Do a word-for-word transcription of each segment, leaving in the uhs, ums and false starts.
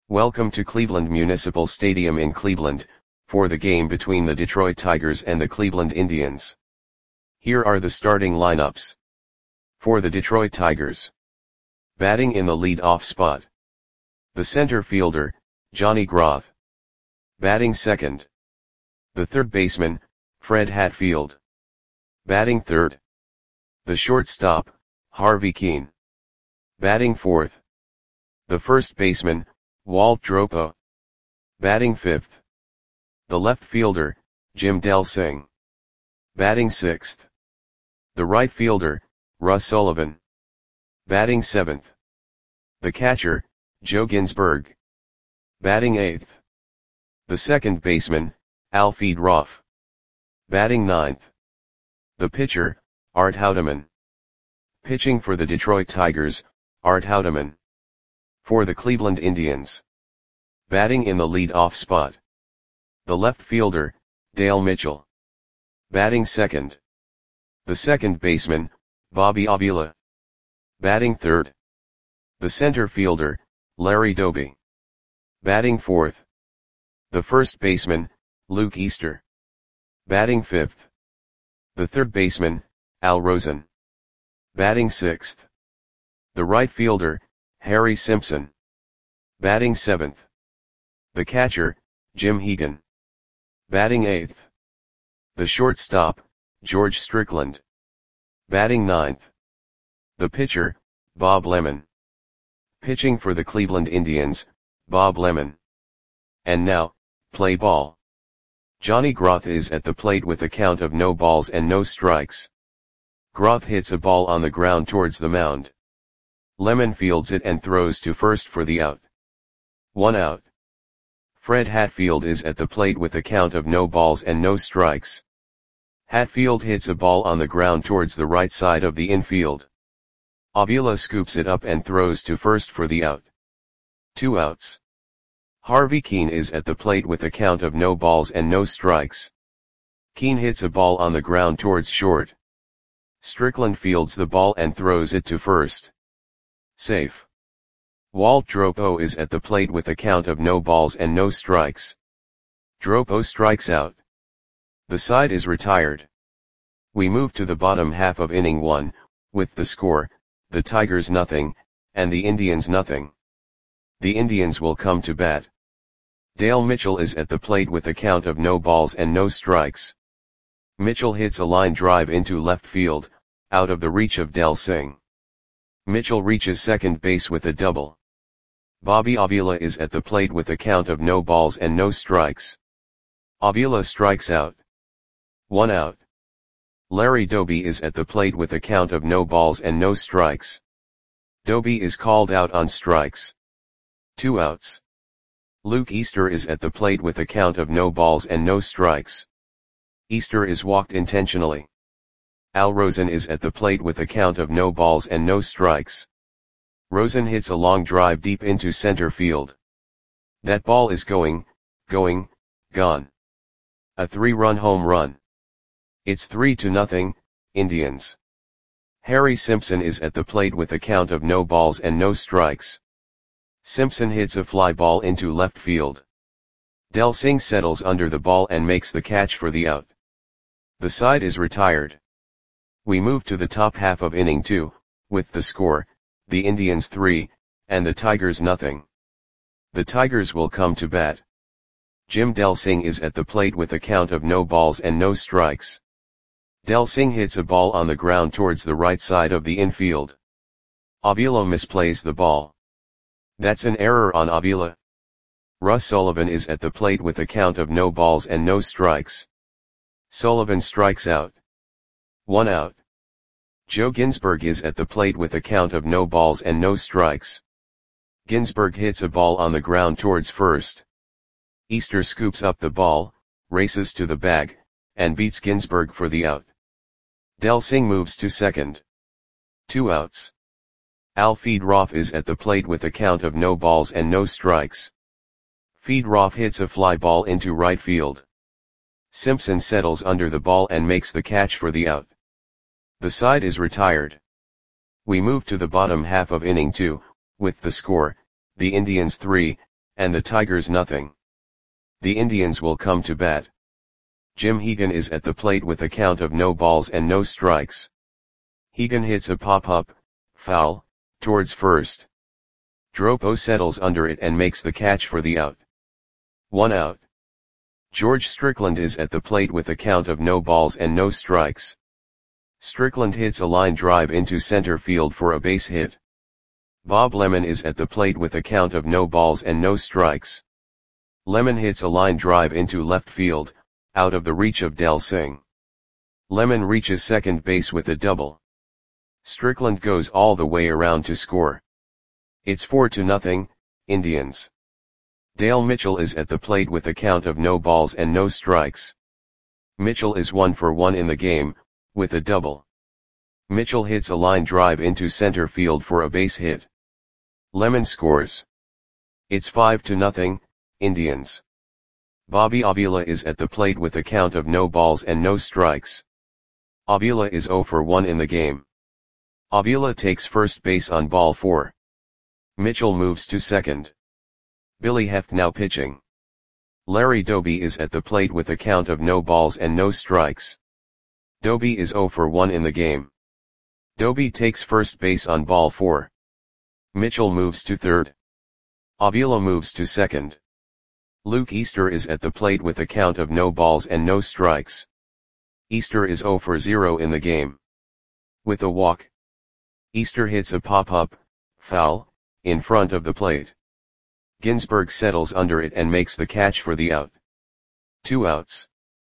Welcome to Cleveland Municipal Stadium in Cleveland, for the game between the Detroit Tigers and the Cleveland Indians. Here are the starting lineups. For the Detroit Tigers. Batting in the lead-off spot. The center fielder, Johnny Groth. Batting second. The third baseman, Fred Hatfield. Batting third. The shortstop, Harvey Kuenn. Batting fourth. The first baseman, Walt Dropo. Batting fifth. The left fielder, Jim Delsing. Batting sixth. The right fielder, Russ Sullivan. Batting seventh. The catcher, Joe Ginsberg. Batting eighth. The second baseman, Alfred Ruff. Batting ninth. The pitcher, Art Houdeman. Pitching for the Detroit Tigers, Art Houdeman. For the Cleveland Indians. Batting in the lead-off spot. The left fielder, Dale Mitchell. Batting second. The second baseman, Bobby Avila. Batting third. The center fielder, Larry Doby. Batting fourth. The first baseman, Luke Easter. Batting fifth. The third baseman, Al Rosen. Batting sixth. The right fielder, Harry Simpson. Batting seventh. The catcher, Jim Hegan. Batting eighth. The shortstop, George Strickland. Batting ninth. The pitcher, Bob Lemon. Pitching for the Cleveland Indians, Bob Lemon. And now, play ball. Johnny Groth is at the plate with a count of no balls and no strikes. Groth hits a ball on the ground towards the mound. Lemon fields it and throws to first for the out. One out. Fred Hatfield is at the plate with a count of no balls and no strikes. Hatfield hits a ball on the ground towards the right side of the infield. Avila scoops it up and throws to first for the out. Two outs. Harvey Kuenn is at the plate with a count of no balls and no strikes. Kuenn hits a ball on the ground towards short. Strickland fields the ball and throws it to first. Safe. Walt Dropo is at the plate with a count of no balls and no strikes. Dropo strikes out. The side is retired. We move to the bottom half of inning one, with the score, the Tigers nothing, and the Indians nothing. The Indians will come to bat. Dale Mitchell is at the plate with a count of no balls and no strikes. Mitchell hits a line drive into left field, out of the reach of Delsing. Mitchell reaches second base with a double. Bobby Avila is at the plate with a count of no balls and no strikes. Avila strikes out. One out. Larry Doby is at the plate with a count of no balls and no strikes. Doby is called out on strikes. Two outs. Luke Easter is at the plate with a count of no balls and no strikes. Easter is walked intentionally. Al Rosen is at the plate with a count of no balls and no strikes. Rosen hits a long drive deep into center field. That ball is going, going, gone. A three-run home run. It's three to nothing, Indians. Harry Simpson is at the plate with a count of no balls and no strikes. Simpson hits a fly ball into left field. Delsing settles under the ball and makes the catch for the out. The side is retired. We move to the top half of inning two, with the score, the Indians three, and the Tigers nothing. The Tigers will come to bat. Jim Delsing is at the plate with a count of no balls and no strikes. Delsing hits a ball on the ground towards the right side of the infield. Avila misplays the ball. That's an error on Avila. Russ Sullivan is at the plate with a count of no balls and no strikes. Sullivan strikes out. One out. Joe Ginsberg is at the plate with a count of no balls and no strikes. Ginsberg hits a ball on the ground towards first. Easter scoops up the ball, races to the bag, and beats Ginsberg for the out. Delsing moves to second. Two outs. Alfred Ruff is at the plate with a count of no balls and no strikes. Feed Ruff hits a fly ball into right field. Simpson settles under the ball and makes the catch for the out. The side is retired. We move to the bottom half of inning two, with the score, the Indians three, and the Tigers nothing. The Indians will come to bat. Jim Hegan is at the plate with a count of no balls and no strikes. Hegan hits a pop-up, foul, towards first. Dropo settles under it and makes the catch for the out. One out. George Strickland is at the plate with a count of no balls and no strikes. Strickland hits a line drive into center field for a base hit. Bob Lemon is at the plate with a count of no balls and no strikes. Lemon hits a line drive into left field, out of the reach of Del Singh. Lemon reaches second base with a double. Strickland goes all the way around to score. It's four to nothing, Indians. Dale Mitchell is at the plate with a count of no balls and no strikes. Mitchell is one for one in the game, with a double. Mitchell hits a line drive into center field for a base hit. Lemon scores. It's five to nothing, Indians. Bobby Avila is at the plate with a count of no balls and no strikes. Avila is zero for one in the game. Avila takes first base on ball four. Mitchell moves to second. Billy Heft now pitching. Larry Doby is at the plate with a count of no balls and no strikes. Doby is zero for one in the game. Doby takes first base on ball four. Mitchell moves to third. Avila moves to second. Luke Easter is at the plate with a count of no balls and no strikes. Easter is zero for zero in the game. With a walk. Easter hits a pop-up, foul, in front of the plate. Ginsberg settles under it and makes the catch for the out. Two outs.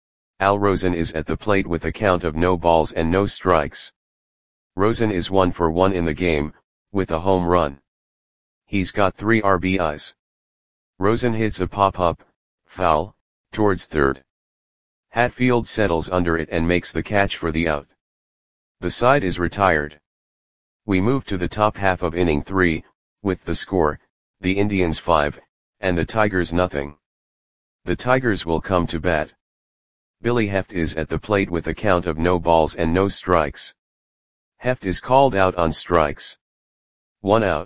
Al Rosen is at the plate with a count of no balls and no strikes. Rosen is one for one in the game, with a home run. He's got three R B Is. Rosen hits a pop-up, foul, towards third. Hatfield settles under it and makes the catch for the out. The side is retired. We move to the top half of inning three, with the score, the Indians five, and the Tigers nothing. The Tigers will come to bat. Billy Heft is at the plate with a count of no balls and no strikes. Heft is called out on strikes. One out.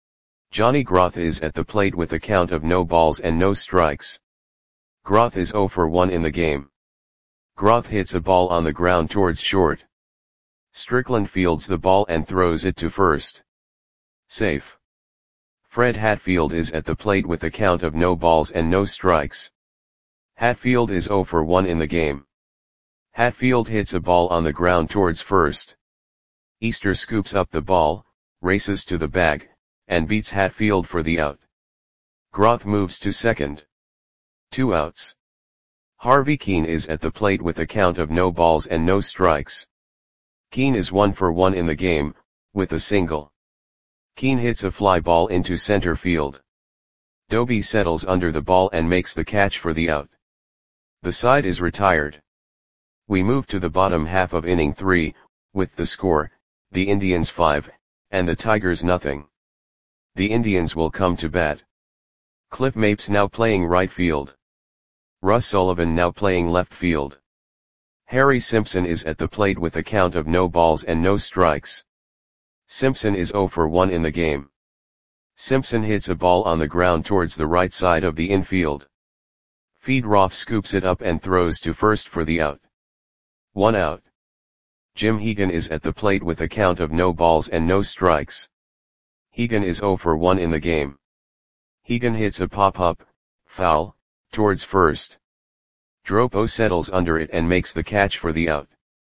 Johnny Groth is at the plate with a count of no balls and no strikes. Groth is zero for one in the game. Groth hits a ball on the ground towards short. Strickland fields the ball and throws it to first. Safe. Fred Hatfield is at the plate with a count of no balls and no strikes. Hatfield is zero for one in the game. Hatfield hits a ball on the ground towards first. Easter scoops up the ball, races to the bag, and beats Hatfield for the out. Groth moves to second. Two outs. Harvey Keene is at the plate with a count of no balls and no strikes. Keene is one for one in the game, with a single. Keene hits a fly ball into center field. Doby settles under the ball and makes the catch for the out. The side is retired. We move to the bottom half of inning three, with the score, the Indians five, and the Tigers nothing. The Indians will come to bat. Cliff Mapes now playing right field. Russ Sullivan now playing left field. Harry Simpson is at the plate with a count of no balls and no strikes. Simpson is zero for one in the game. Simpson hits a ball on the ground towards the right side of the infield. Feedroff scoops it up and throws to first for the out. One out. Jim Hegan is at the plate with a count of no balls and no strikes. Hegan is zero for one in the game. Hegan hits a pop-up, foul, towards first. Dropo settles under it and makes the catch for the out.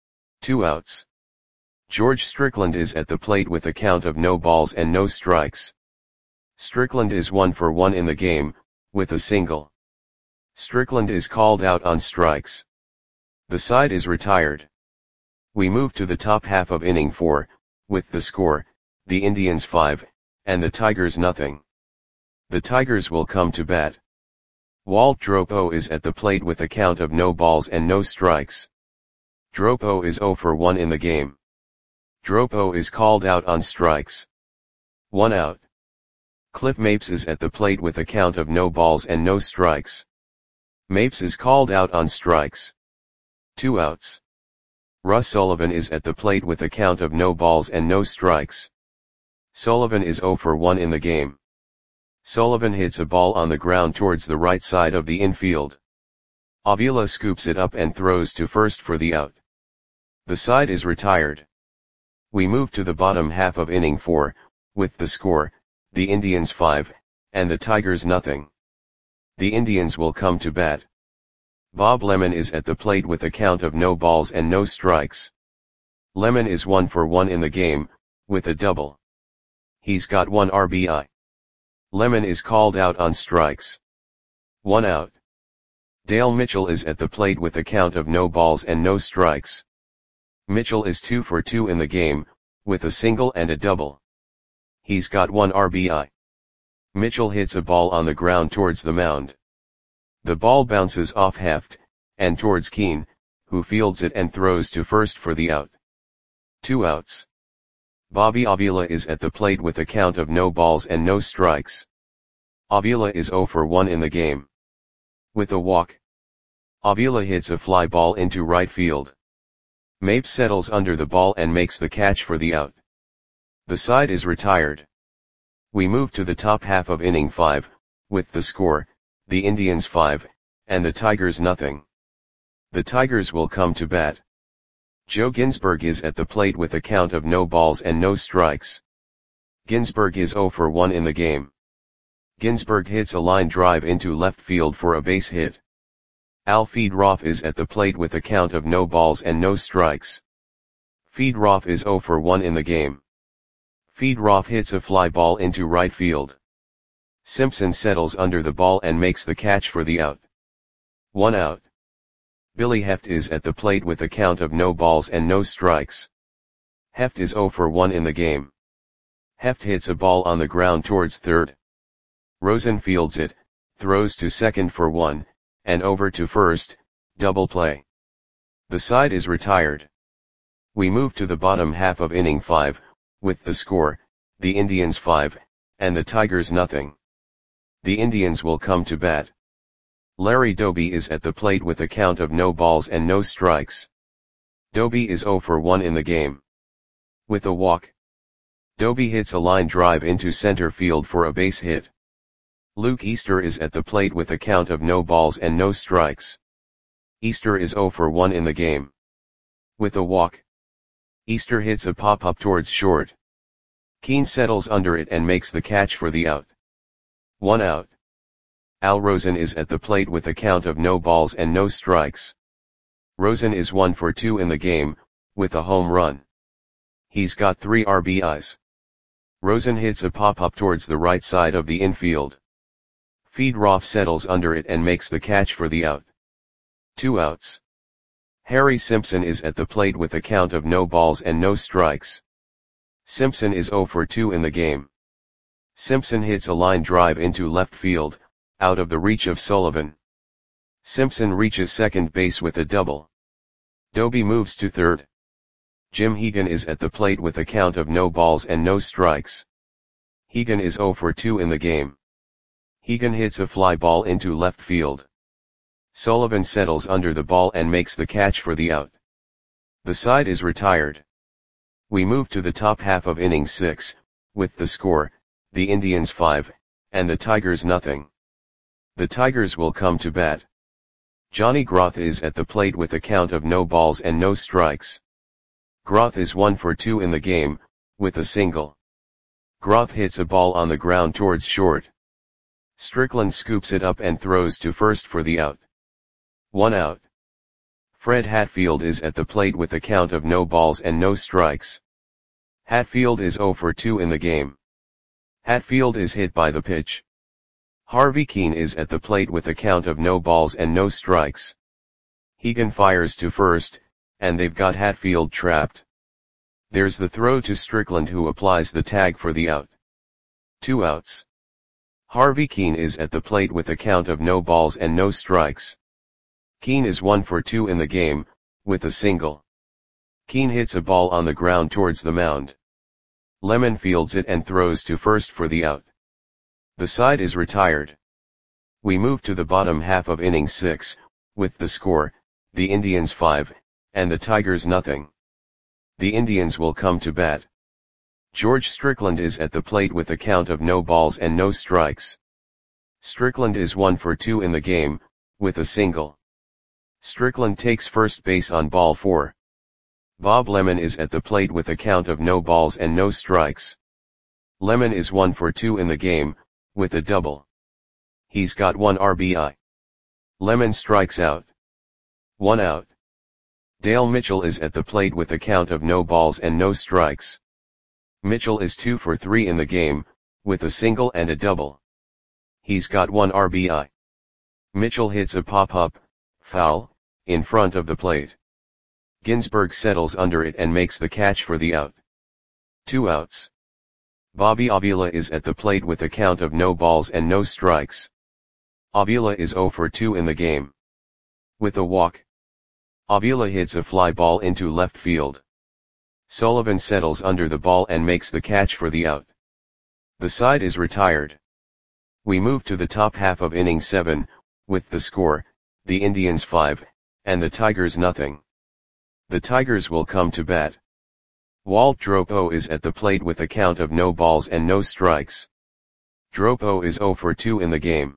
Two outs. George Strickland is at the plate with a count of no balls and no strikes. Strickland is one for one in the game, with a single. Strickland is called out on strikes. The side is retired. We move to the top half of inning four, with the score, the Indians five, and the Tigers nothing. The Tigers will come to bat. Walt Dropo is at the plate with a count of no balls and no strikes. Dropo is zero for one in the game. Dropo is called out on strikes. One out. Cliff Mapes is at the plate with a count of no balls and no strikes. Mapes is called out on strikes. Two outs. Russ Sullivan is at the plate with a count of no balls and no strikes. Sullivan is zero for one in the game. Sullivan hits a ball on the ground towards the right side of the infield. Avila scoops it up and throws to first for the out. The side is retired. We move to the bottom half of inning four, with the score, the Indians five, and the Tigers nothing. The Indians will come to bat. Bob Lemon is at the plate with a count of no balls and no strikes. Lemon is one for one in the game, with a double. He's got one R B I. Lemon is called out on strikes. One out. Dale Mitchell is at the plate with a count of no balls and no strikes. Mitchell is two for two in the game, with a single and a double. He's got one R B I. Mitchell hits a ball on the ground towards the mound. The ball bounces off Heft, and towards Keane, who fields it and throws to first for the out. Two outs. Bobby Avila is at the plate with a count of no balls and no strikes. Avila is zero for one in the game. With a walk, Avila hits a fly ball into right field. Mapes settles under the ball and makes the catch for the out. The side is retired. We move to the top half of inning five, with the score, the Indians five, and the Tigers nothing. The Tigers will come to bat. Joe Ginsberg is at the plate with a count of no balls and no strikes. Ginsberg is zero for one in the game. Ginsberg hits a line drive into left field for a base hit. Al Feedroff is at the plate with a count of no balls and no strikes. Feedroff is zero for one in the game. Feedroff hits a fly ball into right field. Simpson settles under the ball and makes the catch for the out. One out. Billy Heft is at the plate with a count of no balls and no strikes. Heft is zero for one in the game. Heft hits a ball on the ground towards third. Rosen fields it, throws to second for one, and over to first, double play. The side is retired. We move to the bottom half of inning five, with the score, the Indians five, and the Tigers nothing. The Indians will come to bat. Larry Doby is at the plate with a count of no balls and no strikes. Doby is zero for one in the game. With a walk, Doby hits a line drive into center field for a base hit. Luke Easter is at the plate with a count of no balls and no strikes. Easter is zero for one in the game. With a walk, Easter hits a pop-up towards short. Keane settles under it and makes the catch for the out. One out. Al Rosen is at the plate with a count of no balls and no strikes. Rosen is one for two in the game, with a home run. He's got three R B Is. Rosen hits a pop-up towards the right side of the infield. Feedroff settles under it and makes the catch for the out. Two outs. Harry Simpson is at the plate with a count of no balls and no strikes. Simpson is zero for two in the game. Simpson hits a line drive into left field, out of the reach of Sullivan. Simpson reaches second base with a double. Doby moves to third. Jim Hegan is at the plate with a count of no balls and no strikes. Hegan is zero for two in the game. Hegan hits a fly ball into left field. Sullivan settles under the ball and makes the catch for the out. The side is retired. We move to the top half of inning six, with the score, the Indians five, and the Tigers nothing. The Tigers will come to bat. Johnny Groth is at the plate with a count of no balls and no strikes. Groth is one for two in the game, with a single. Groth hits a ball on the ground towards short. Strickland scoops it up and throws to first for the out. One out. Fred Hatfield is at the plate with a count of no balls and no strikes. Hatfield is zero for two in the game. Hatfield is hit by the pitch. Harvey Keane is at the plate with a count of no balls and no strikes. Hegan fires to first, and they've got Hatfield trapped. There's the throw to Strickland, who applies the tag for the out. Two outs. Harvey Keane is at the plate with a count of no balls and no strikes. Keane is one for two in the game, with a single. Keane hits a ball on the ground towards the mound. Lemon fields it and throws to first for the out. The side is retired. We move to the bottom half of inning six, with the score, the Indians five, and the Tigers nothing. The Indians will come to bat. George Strickland is at the plate with a count of no balls and no strikes. Strickland is one for two in the game, with a single. Strickland takes first base on ball four. Bob Lemon is at the plate with a count of no balls and no strikes. Lemon is one for two in the game, with a double. He's got one R B I. Lemon strikes out. One out. Dale Mitchell is at the plate with a count of no balls and no strikes. Mitchell is two for three in the game, with a single and a double. He's got one R B I. Mitchell hits a pop-up, foul, in front of the plate. Ginsberg settles under it and makes the catch for the out. Two outs. Bobby Avila is at the plate with a count of no balls and no strikes. Avila is zero for two in the game. With a walk. Avila hits a fly ball into left field. Sullivan settles under the ball and makes the catch for the out. The side is retired. We move to the top half of inning seven, with the score, the Indians five, and the Tigers nothing. The Tigers will come to bat. Walt Dropo is at the plate with a count of no balls and no strikes. Dropo is zero for two in the game.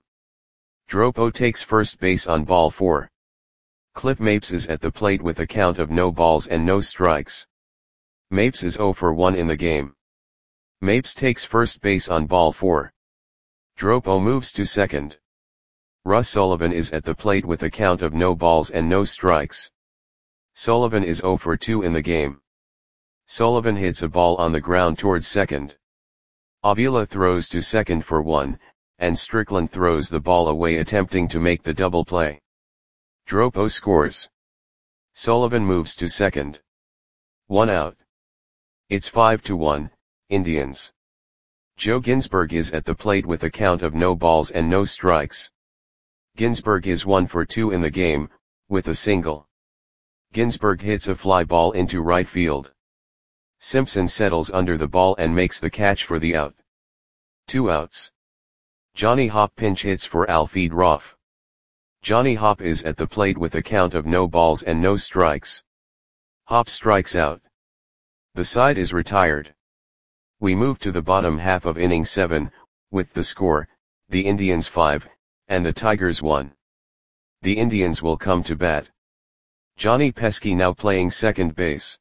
Dropo takes first base on ball four. Cliff Mapes is at the plate with a count of no balls and no strikes. Mapes is zero for one in the game. Mapes takes first base on ball four. Dropo moves to second. Russ Sullivan is at the plate with a count of no balls and no strikes. Sullivan is zero for two in the game. Sullivan hits a ball on the ground towards second. Avila throws to second for one, and Strickland throws the ball away attempting to make the double play. Dropo scores. Sullivan moves to second. One out. It's five to one, Indians. Joe Ginsberg is at the plate with a count of no balls and no strikes. Ginsberg is one for two in the game, with a single. Ginsberg hits a fly ball into right field. Simpson settles under the ball and makes the catch for the out. Two outs. Johnny Hopp pinch hits for Alfred Roff. Johnny Hopp is at the plate with a count of no balls and no strikes. Hopp strikes out. The side is retired. We move to the bottom half of inning seven, with the score, the Indians five, and the Tigers one. The Indians will come to bat. Johnny Pesky now playing second base.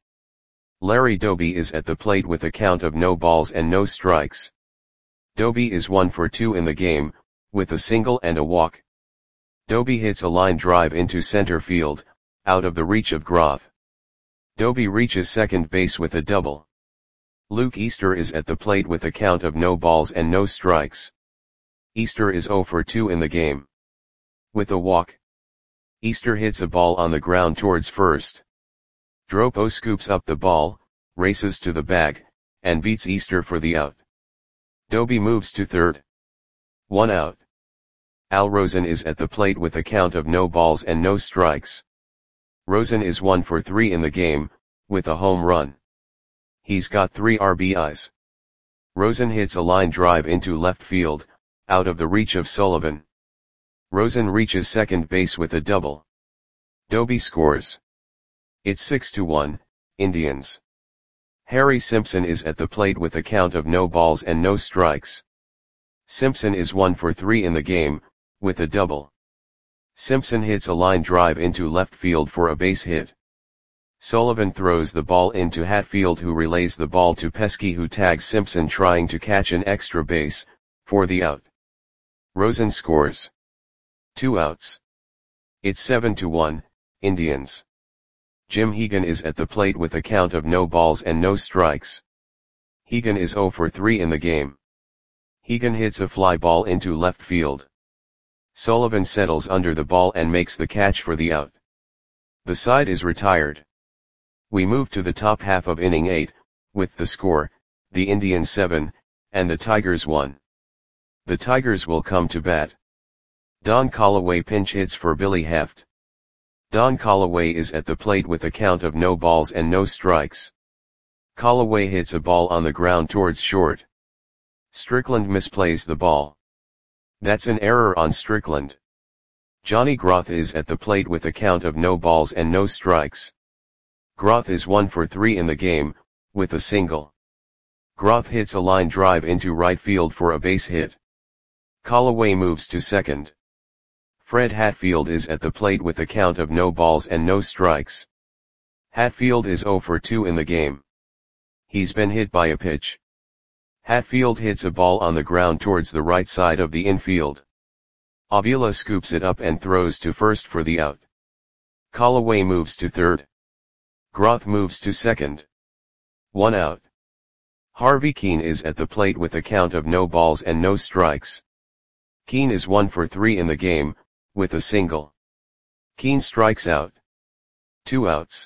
Larry Doby is at the plate with a count of no balls and no strikes. Doby is one for two in the game, with a single and a walk. Doby hits a line drive into center field, out of the reach of Groth. Doby reaches second base with a double. Luke Easter is at the plate with a count of no balls and no strikes. Easter is zero for two in the game. With a walk. Easter hits a ball on the ground towards first. Dropo scoops up the ball, races to the bag, and beats Easter for the out. Doby moves to third. One out. Al Rosen is at the plate with a count of no balls and no strikes. Rosen is one for three in the game, with a home run. He's got three R B Is. Rosen hits a line drive into left field, out of the reach of Sullivan. Rosen reaches second base with a double. Doby scores. It's six to one, Indians. Harry Simpson is at the plate with a count of no balls and no strikes. Simpson is one for three in the game, with a double. Simpson hits a line drive into left field for a base hit. Sullivan throws the ball into Hatfield, who relays the ball to Pesky, who tags Simpson trying to catch an extra base, for the out. Rosen scores. Two outs. It's seven to one, Indians. Jim Hegan is at the plate with a count of no balls and no strikes. Hegan is zero for three in the game. Hegan hits a fly ball into left field. Sullivan settles under the ball and makes the catch for the out. The side is retired. We move to the top half of inning eight, with the score, the Indians seven, and the Tigers one. The Tigers will come to bat. Don Callaway pinch hits for Billy Heft. Don Callaway is at the plate with a count of no balls and no strikes. Callaway hits a ball on the ground towards short. Strickland misplays the ball. That's an error on Strickland. Johnny Groth is at the plate with a count of no balls and no strikes. Groth is one for three in the game, with a single. Groth hits a line drive into right field for a base hit. Callaway moves to second. Fred Hatfield is at the plate with a count of no balls and no strikes. Hatfield is oh for two in the game. He's been hit by a pitch. Hatfield hits a ball on the ground towards the right side of the infield. Avila scoops it up and throws to first for the out. Callaway moves to third. Groth moves to second. One out. Harvey Keene is at the plate with a count of no balls and no strikes. Keene is one for three in the game, with a single. Keene strikes out. Two outs.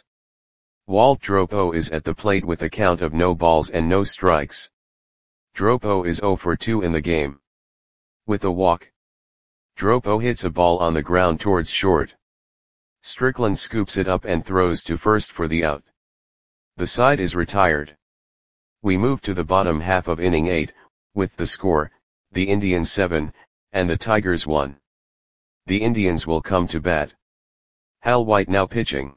Walt Dropo is at the plate with a count of no balls and no strikes. Dropo is oh for two in the game. With a walk. Dropo hits a ball on the ground towards short. Strickland scoops it up and throws to first for the out. The side is retired. We move to the bottom half of inning eight, with the score, the Indians seven, and the Tigers one. The Indians will come to bat. Hal White now pitching.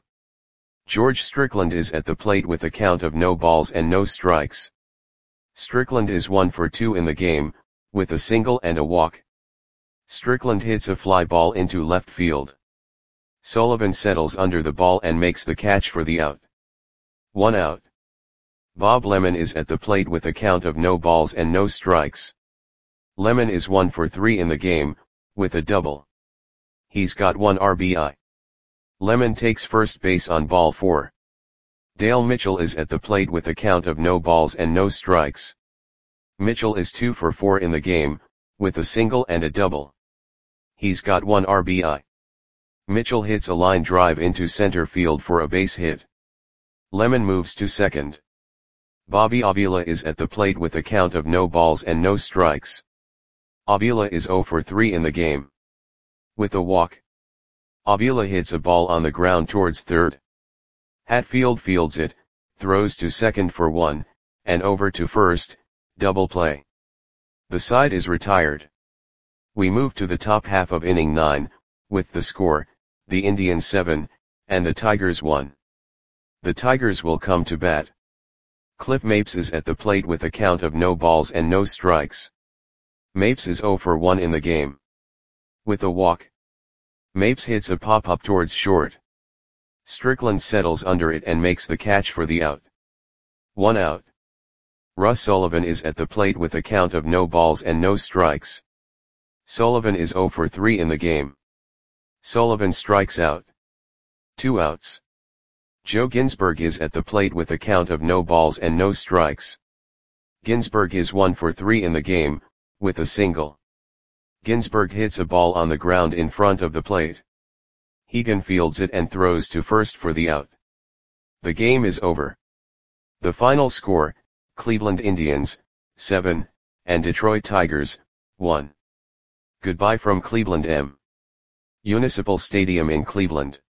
George Strickland is at the plate with a count of no balls and no strikes. Strickland is one for two in the game, with a single and a walk. Strickland hits a fly ball into left field. Sullivan settles under the ball and makes the catch for the out. One out. Bob Lemon is at the plate with a count of no balls and no strikes. Lemon is one for three in the game, with a double. He's got one R B I. Lemon takes first base on ball four. Dale Mitchell is at the plate with a count of no balls and no strikes. Mitchell is two for four in the game, with a single and a double. He's got one R B I. Mitchell hits a line drive into center field for a base hit. Lemon moves to second. Bobby Avila is at the plate with a count of no balls and no strikes. Avila is oh for three in the game. With a walk. Avila hits a ball on the ground towards third. Hatfield fields it, throws to second for one, and over to first, double play. The side is retired. We move to the top half of inning nine, with the score, the Indians seven, and the Tigers one. The Tigers will come to bat. Cliff Mapes is at the plate with a count of no balls and no strikes. Mapes is oh for one in the game. With a walk. Mapes hits a pop-up towards short. Strickland settles under it and makes the catch for the out. One out. Russ Sullivan is at the plate with a count of no balls and no strikes. Sullivan is oh for three in the game. Sullivan strikes out. Two outs. Joe Ginsberg is at the plate with a count of no balls and no strikes. Ginsberg is one for three in the game, with a single. Ginsberg hits a ball on the ground in front of the plate. Hegan fields it and throws to first for the out. The game is over. The final score, Cleveland Indians, seven, and Detroit Tigers, one. Goodbye from Cleveland M. Municipal Stadium in Cleveland.